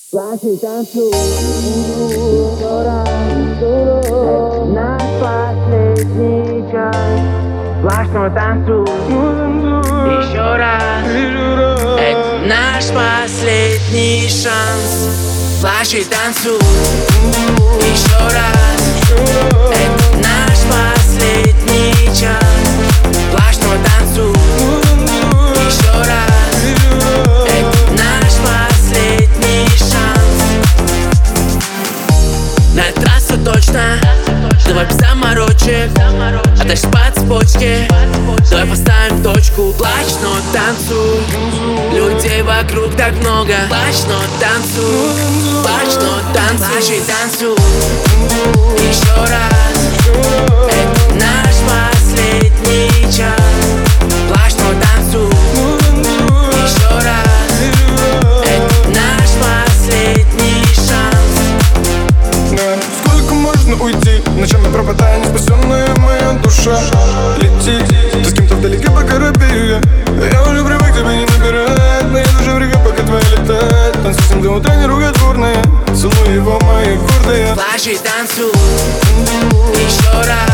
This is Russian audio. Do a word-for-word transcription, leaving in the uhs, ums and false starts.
Плачь и танцуй, еще раз. Это наш последний час. Плачь, но танцуй, еще раз. Это наш последний шанс. Плачь и танцуй, еще раз. Это наш последний час. Плачь, но танцуй, еще раз. Это наш последний шанс. На этот раз все точно. Давай без заморочек, а дальше по цепочке. Давай поставим точку. Плачь, но танцуй. Людей вокруг так много. Плачь, но танцуй. Плачь, но танцуй. Плачь и танцуй. Еще раз. Это наш последний час. Плачь, но танцуй. Еще раз. Это наш последний шанс. Сколько можно уйти? Ночами пропадая, не спасенная моя душа летит. Ты с кем-то вдалеке по корабелю. Я уже привык, тебя не набирает. Но я даже в реке, пока твоя летает. Танцуй с ним до утра, не руготворная. Целую его мои гордые. Плачь и танцуй. Еще раз.